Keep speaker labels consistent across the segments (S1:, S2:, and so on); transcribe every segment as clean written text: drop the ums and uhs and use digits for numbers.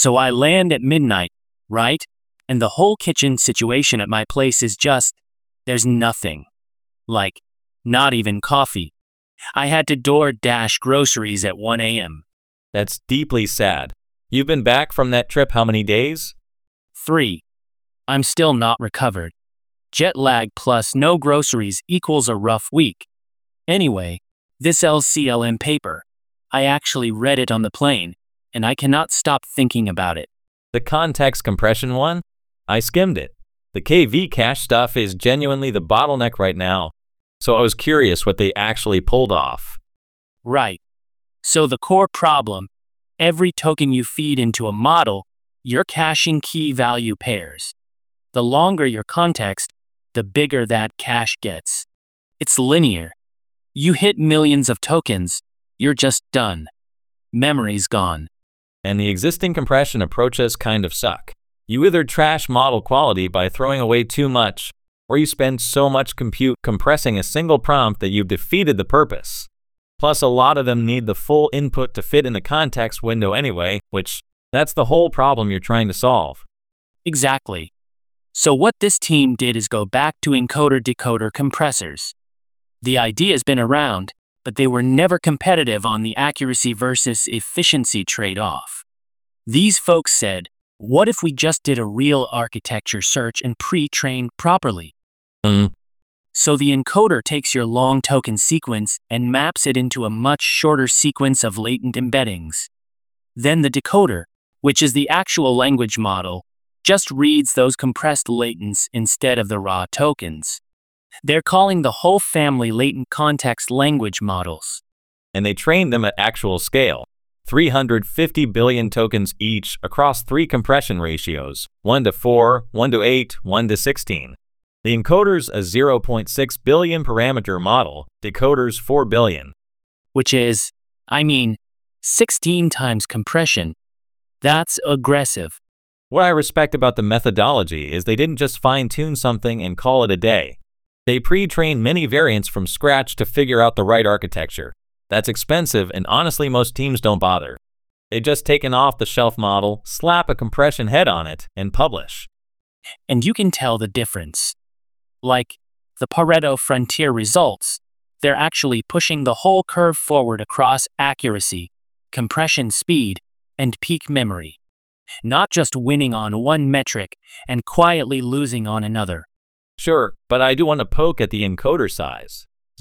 S1: So I land at midnight, right? And the whole kitchen situation at my place is just, there's nothing. Like, not even coffee. I had to DoorDash groceries at 1 a.m.
S2: That's deeply sad. You've been back from that trip how many days?
S1: 3. I'm still not recovered. Jet lag plus no groceries equals a rough week. Anyway, this LCLM paper, I actually read it on the plane, and I cannot stop thinking about it.
S2: The context compression one? I skimmed it. The KV cache stuff is genuinely the bottleneck right now, so I was curious what they actually pulled off.
S1: Right. So the core problem, every token you feed into a model, you're caching key value pairs. The longer your context, the bigger that cache gets. It's linear. You hit millions of tokens, you're just done. Memory's gone.
S2: And the existing compression approaches kind of suck. You either trash model quality by throwing away too much, or you spend so much compute compressing a single prompt that you've defeated the purpose. Plus, a lot of them need the full input to fit in the context window anyway, which, that's the whole problem you're trying to solve.
S1: Exactly. So what this team did is go back to encoder-decoder compressors. The idea's been around, but they were never competitive on the accuracy versus efficiency trade-off. These folks said, what if we just did a real architecture search and pre-trained properly? So the encoder takes your long token sequence and maps it into a much shorter sequence of latent embeddings. Then the decoder, which is the actual language model, just reads those compressed latents instead of the raw tokens. They're calling the whole family latent context language models.
S2: And they trained them at actual scale. 350 billion tokens each across 3 compression ratios, 1:4, 1:8, 1:16. The encoder's a 0.6 billion parameter model, decoder's 4 billion.
S1: Which is, 16 times compression. That's aggressive.
S2: What I respect about the methodology is they didn't just fine-tune something and call it a day. They pre-trained many variants from scratch to figure out the right architecture. That's expensive, and honestly most teams don't bother. They just take an off-the-shelf model, slap a compression head on it, and publish.
S1: And you can tell the difference. Like, the Pareto frontier results, they're actually pushing the whole curve forward across accuracy, compression speed, and peak memory. Not just winning on one metric and quietly losing on another.
S2: Sure, but I do want to poke at the encoder size.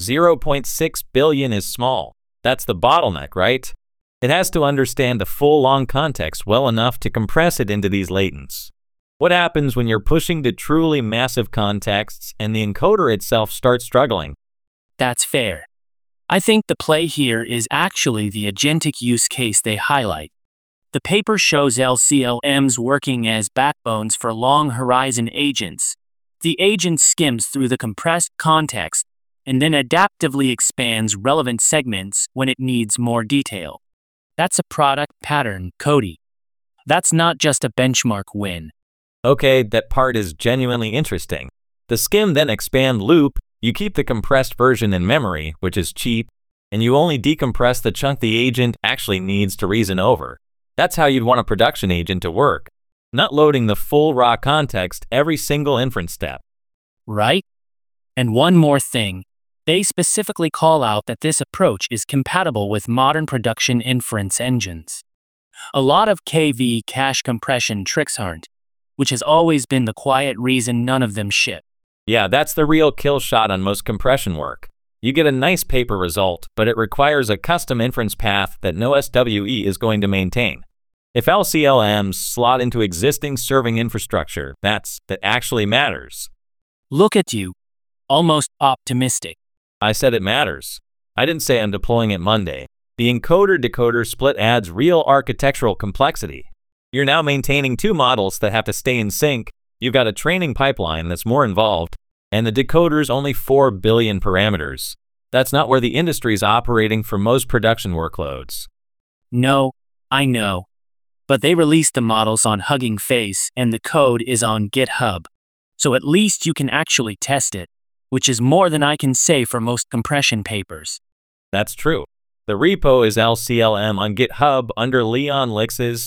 S2: 0.6 billion is small. That's the bottleneck, right? It has to understand the full long context well enough to compress it into these latents. What happens when you're pushing to truly massive contexts and the encoder itself starts struggling?
S1: That's fair. I think the play here is actually the agentic use case they highlight. The paper shows LCLMs working as backbones for long horizon agents. The agent skims through the compressed context and then adaptively expands relevant segments when it needs more detail. That's a product pattern, Cody. That's not just a benchmark win.
S2: Okay, that part is genuinely interesting. The skim then expand loop, you keep the compressed version in memory, which is cheap, and you only decompress the chunk the agent actually needs to reason over. That's how you'd want a production agent to work, not loading the full raw context every single inference step.
S1: Right? And one more thing. They specifically call out that this approach is compatible with modern production inference engines. A lot of KV cache compression tricks aren't, which has always been the quiet reason none of them ship.
S2: Yeah, that's the real kill shot on most compression work. You get a nice paper result, but it requires a custom inference path that no SWE is going to maintain. If LCLMs slot into existing serving infrastructure, that actually matters.
S1: Look at you. Almost optimistic.
S2: I said it matters. I didn't say I'm deploying it Monday. The encoder-decoder split adds real architectural complexity. You're now maintaining 2 models that have to stay in sync, you've got a training pipeline that's more involved, and the decoder's only 4 billion parameters. That's not where the industry's operating for most production workloads.
S1: No, I know. But they released the models on Hugging Face and the code is on GitHub. So at least you can actually test it, which is more than I can say for most compression papers.
S2: That's true. The repo is LCLM on GitHub under Leon Lix's.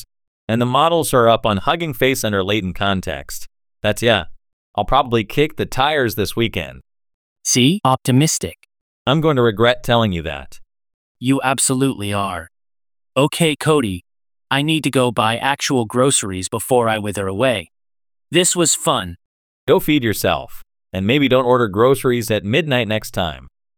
S2: And the models are up on Hugging Face under latent context. That's yeah. I'll probably kick the tires this weekend.
S1: See? Optimistic.
S2: I'm going to regret telling you that.
S1: You absolutely are. Okay, Cody. I need to go buy actual groceries before I wither away. This was fun.
S2: Go feed yourself. And maybe don't order groceries at midnight next time.